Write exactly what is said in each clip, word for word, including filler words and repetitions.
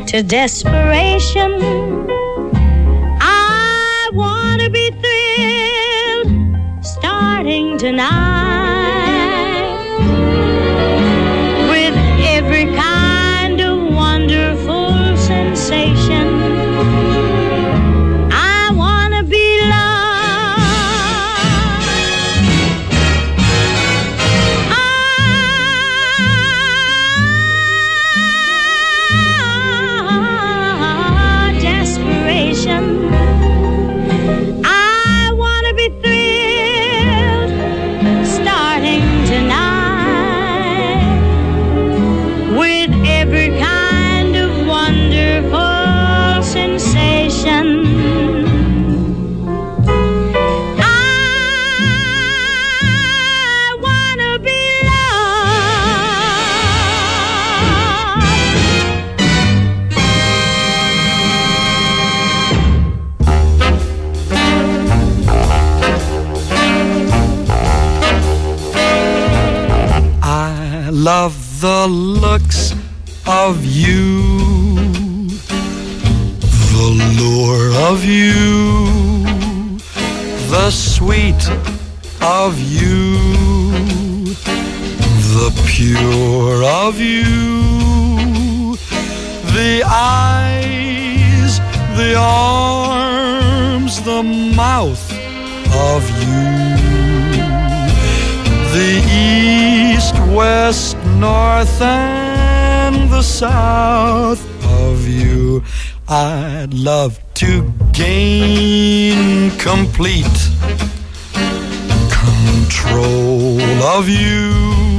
to desperation. I want to be thrilled starting tonight with every kind of wonderful sensation. I want to be loved. Ah, desperation. I want to be thrilled starting tonight with every kind of wonderful sensation. I want to be I love the looks of you, the lure of you, the sweet of you, the pure of you, the eyes, the arms, the mouth of you, the east, west, north, and the south of you. I'd love to gain complete control of you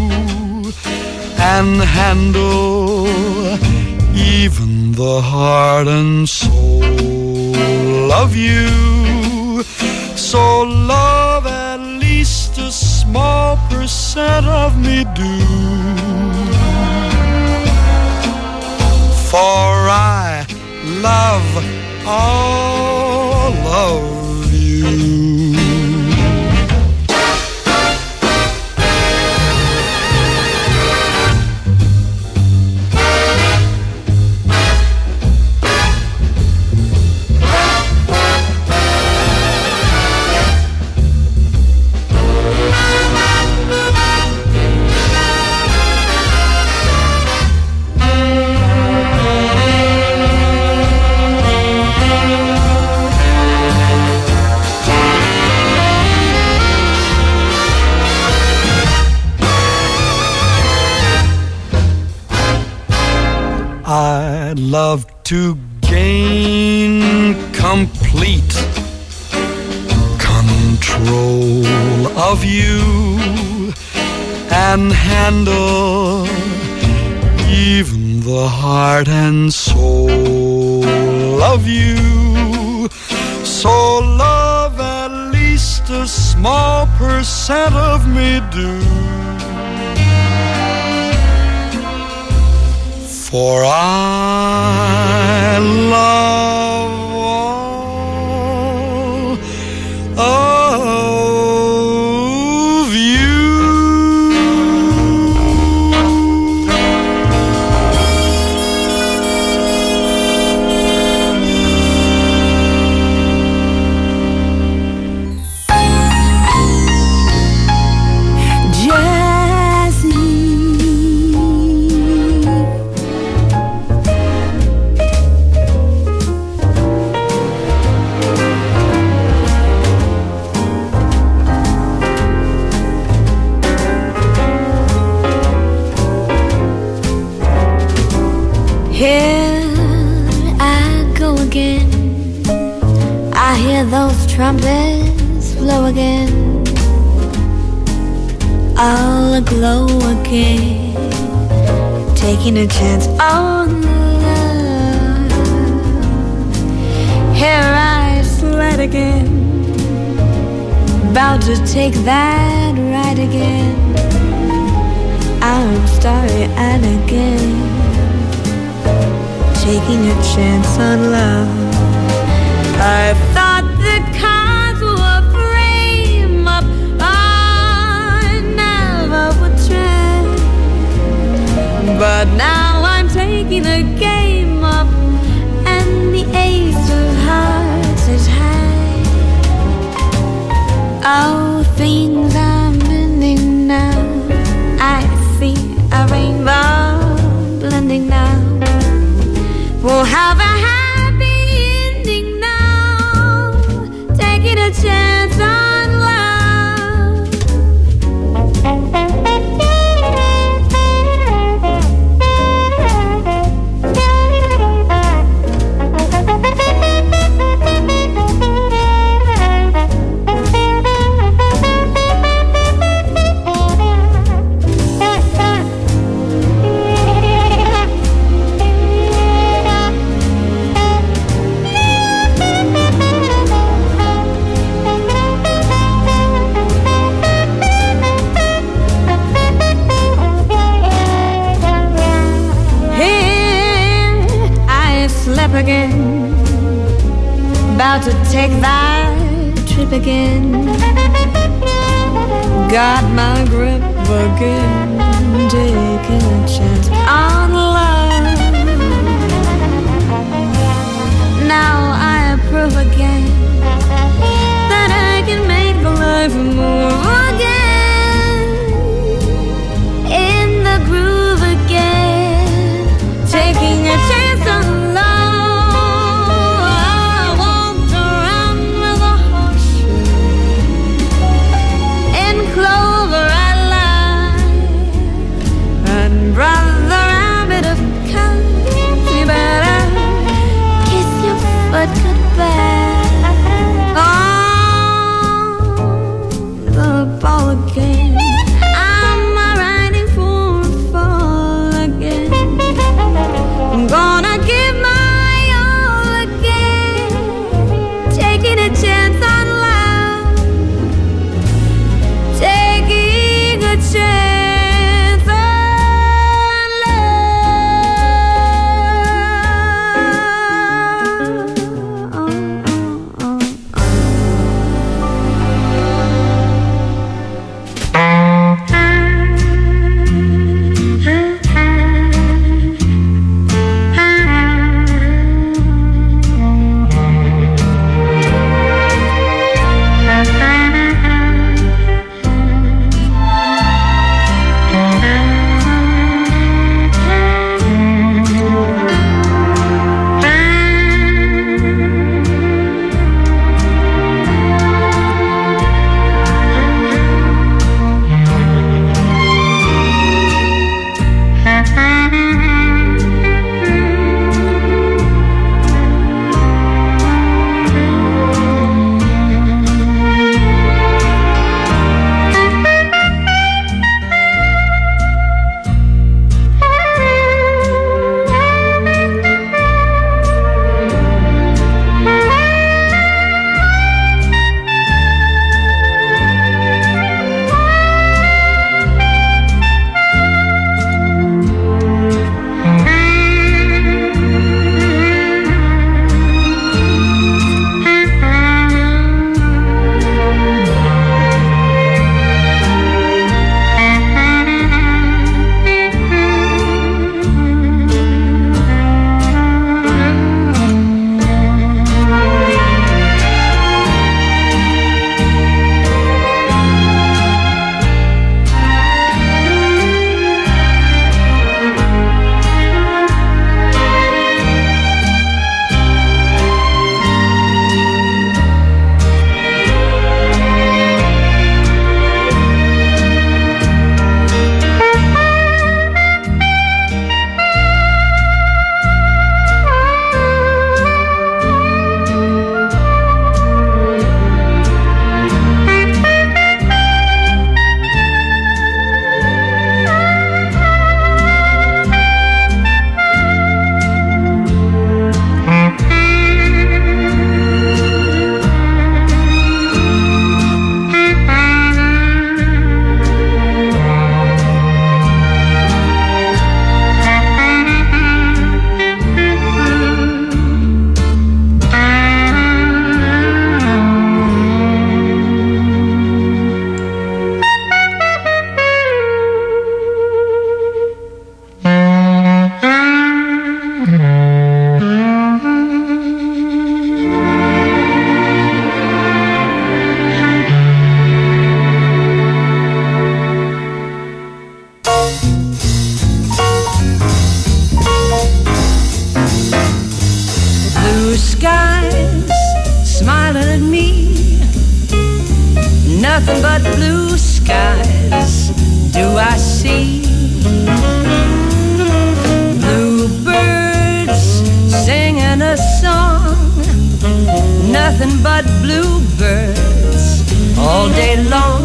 and handle even the heart and soul of you. So love at least a small percent of me do, for I love all of you. I'd love to gain complete control of you and handle even the heart and soul of you. So love at least a small percent of me do, for I love all of you. Here I go again. I hear those trumpets blow again, all aglow again, taking a chance on love. Here I slide again, about to take that ride again. I'm starry-eyed again, taking a chance on love. I thought the cards were frame up, I never would try, but now I'm taking a game up. now. We'll have a happy ending now. Taking a chance on love. Again, about to take that trip again. Got my grip again, taking a chance on love. Now I approve again that I can make life move again, in the groove again, taking a chance on love. Brother rabbit, a at me. Nothing but blue skies do I see. Bluebirds singing a song. Nothing but bluebirds all day long.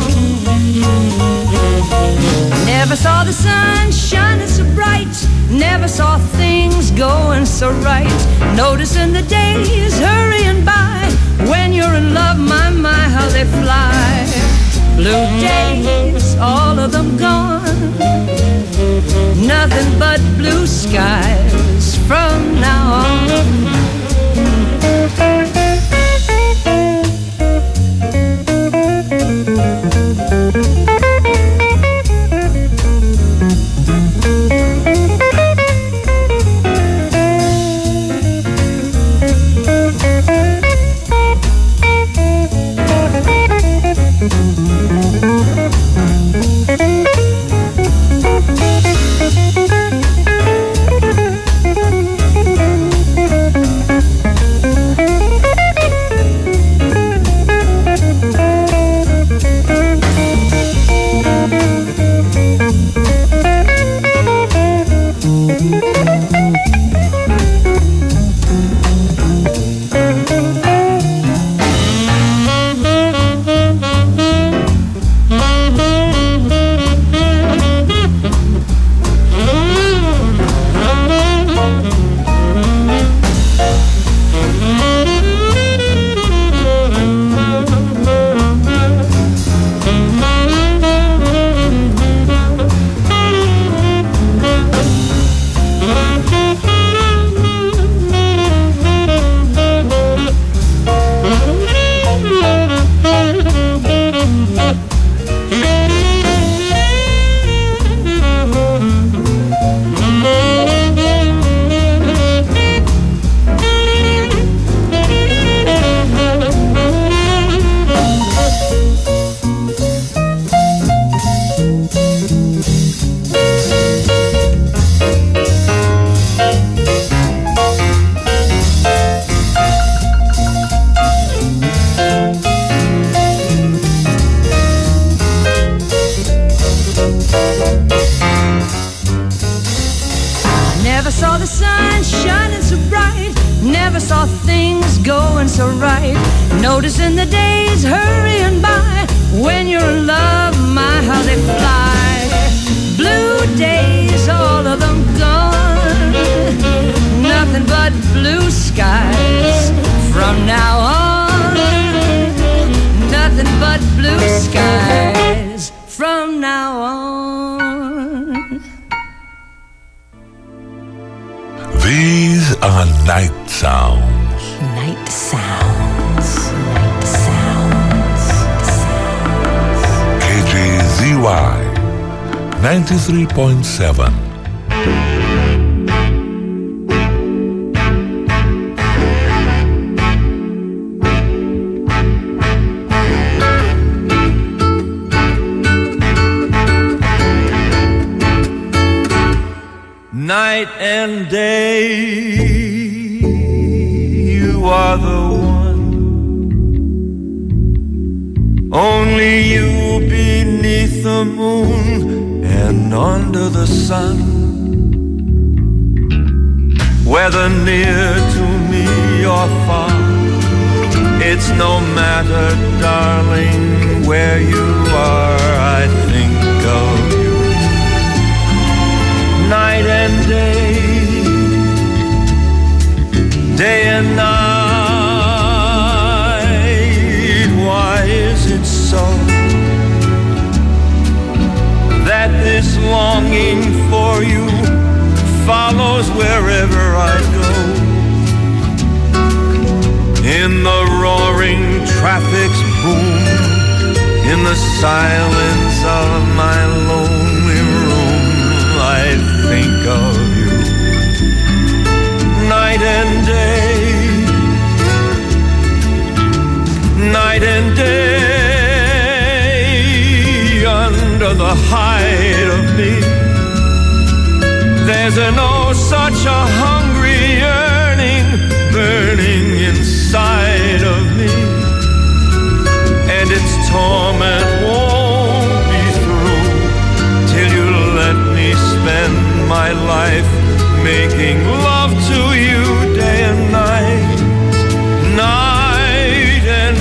Never saw the sun shining so bright. Never saw things going so right. Noticing the days hurrying by. When you're in love, my, my, how they fly. Blue days, all of them gone. Nothing but blue skies from now on. Noticing the days hurrying by. When you're in love, my, how they fly. Blue days, all of them gone. Nothing but blue skies from now on. Nothing but blue skies from now on. These are night sounds. Night sounds. Night sounds. K J Z Y ninety-three point seven. Night and day, you are the one. Only you beneath the moon and under the sun. Whether near to me or far, it's no matter, darling, where you are, I think of you. Night and day, day and night. Why is it so that this longing for you follows wherever I go? In the roaring traffic's boom, in the silence of my lonely room, I think of you. Night and day, night and day, under the hide of me, there's an oh such a hungry yearning burning inside of me. making love to you day and night, night and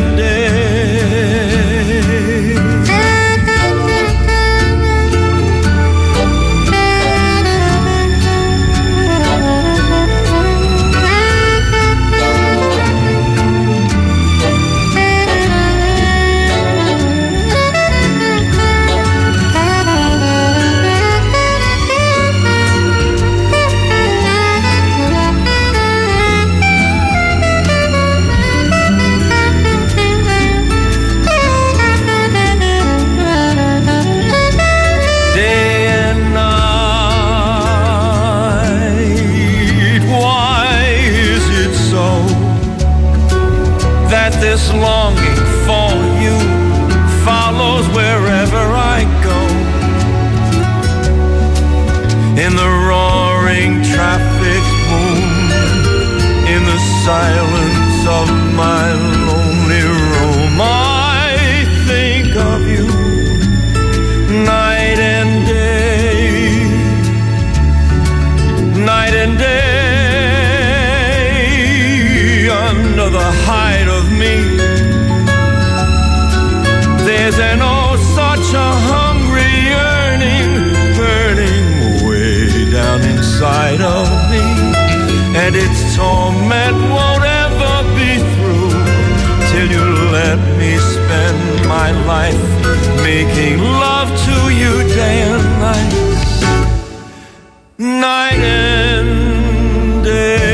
this longing for you follows wherever I go. In the roaring traffic boom, in the silence of my lonely room, I think of you night and day, night and day, under the height of me. There's an oh such a hungry yearning burning way down inside of me, and its torment won't ever be through till you let me spend my life making love to you day and night, night and day.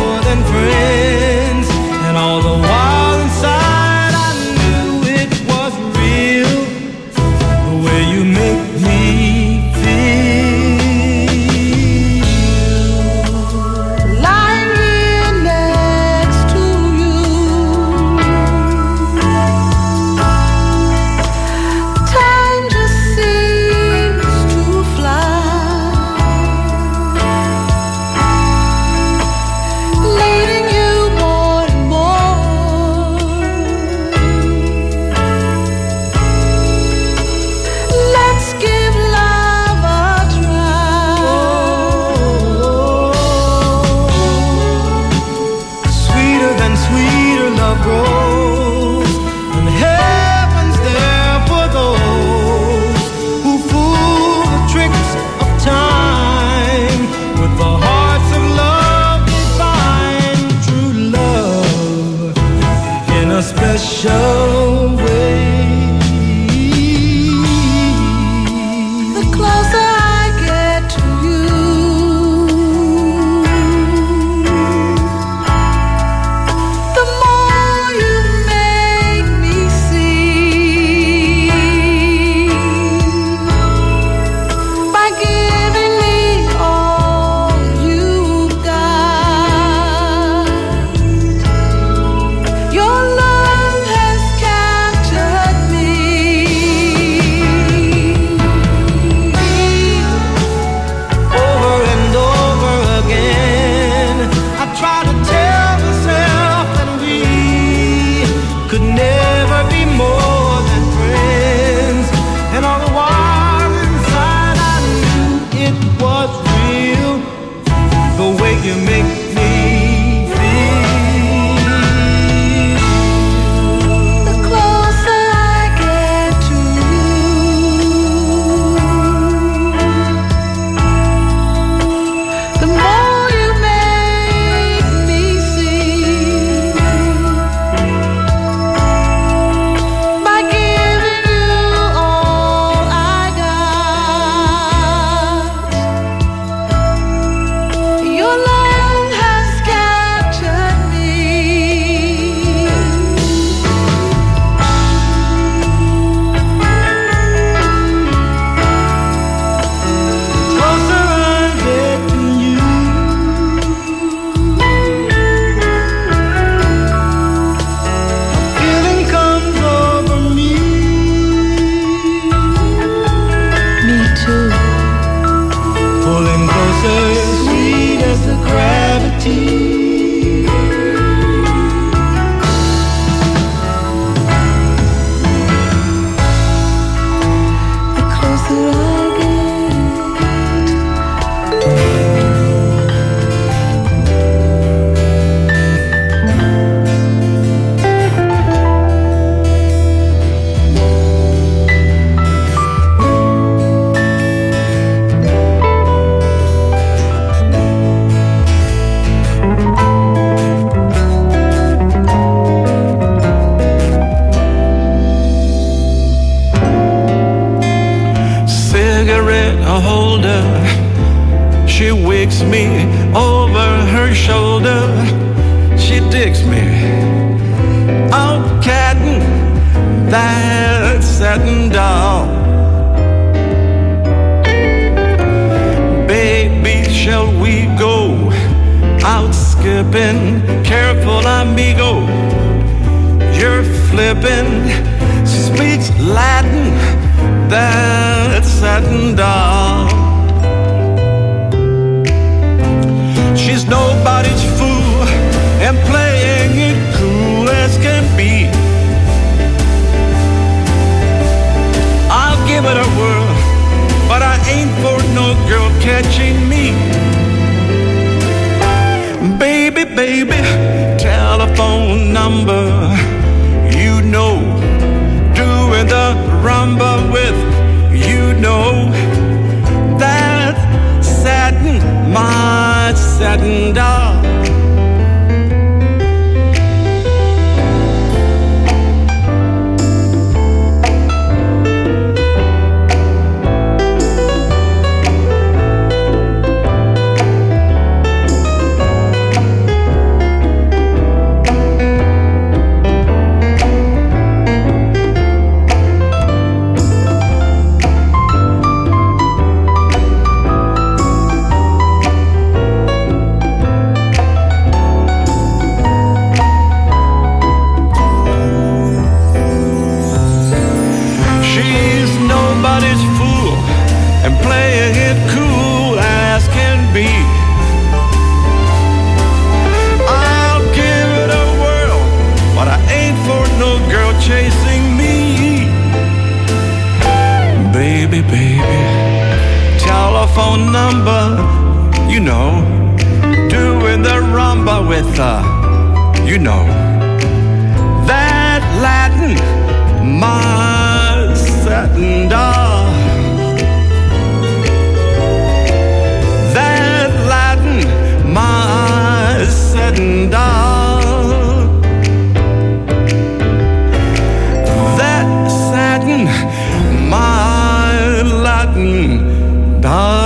Friends, and all the while inside I knew it was older, she wakes me over her shoulder. She digs me out catting that satin doll. Baby, shall we go out skipping? Careful, amigo, you're flipping. Speaks Latin, that satin doll. She's nobody's fool and playing it cool as can be. I'll give it a whirl, but I ain't for no girl catching me. Baby, baby, telephone number, you know, doing the rumba with, you know, that satin, my satin doll. Phone number, you know, doing the rumba with, uh, you know, that Latin, my satin doll. That Latin, my satin doll. That satin, my Latin doll.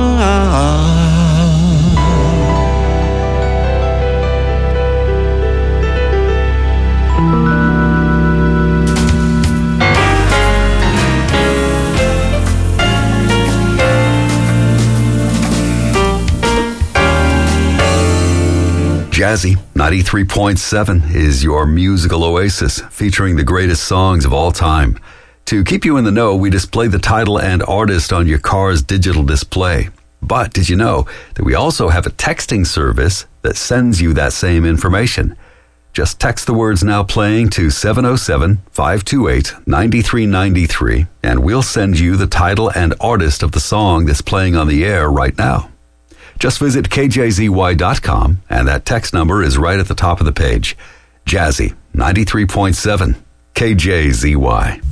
Jazzy ninety-three point seven is your musical oasis, featuring the greatest songs of all time. To keep you in the know, we display the title and artist on your car's digital display. But did you know that we also have a texting service that sends you that same information? Just text the words "now playing" to seven oh seven, five two eight, nine three nine three, and we'll send you the title and artist of the song that's playing on the air right now. Just visit K J Z Y dot com, and that text number is right at the top of the page. Jazzy ninety-three point seven, K J Z Y.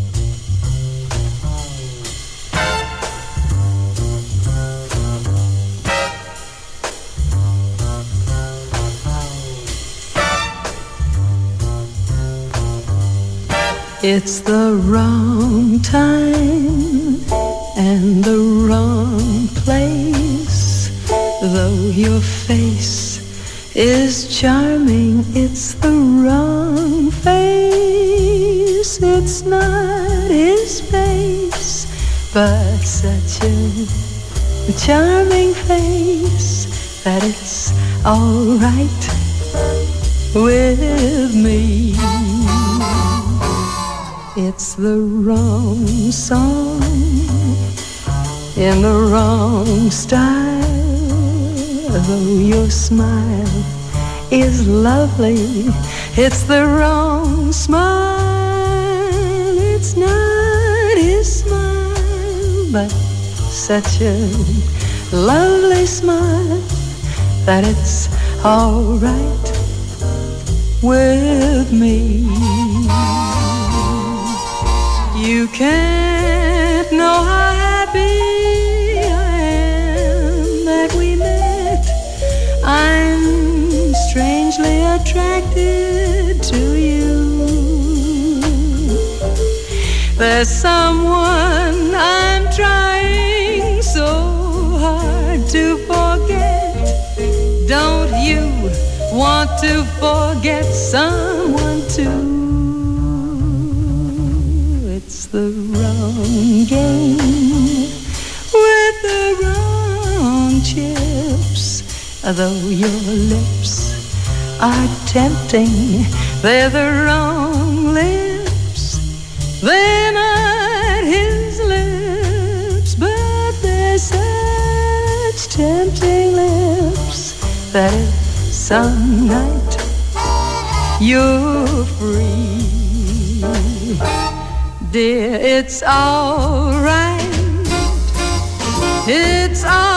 It's the wrong time and the wrong place. Though your face is charming, it's the wrong face. It's not his face, but such a charming face that it's all right with me. It's the wrong song in the wrong style. Though your smile is lovely, it's the wrong smile. It's not his smile, but such a lovely smile that it's all right with me. You can't know how happy I am that we met. I'm strangely attracted to you. There's someone I'm trying so want to forget someone too. It's the wrong game with the wrong chips. Though your lips are tempting, they're the wrong lips. They're not his lips, but they're such tempting lips that if some night you're free, dear, it's all right. It's all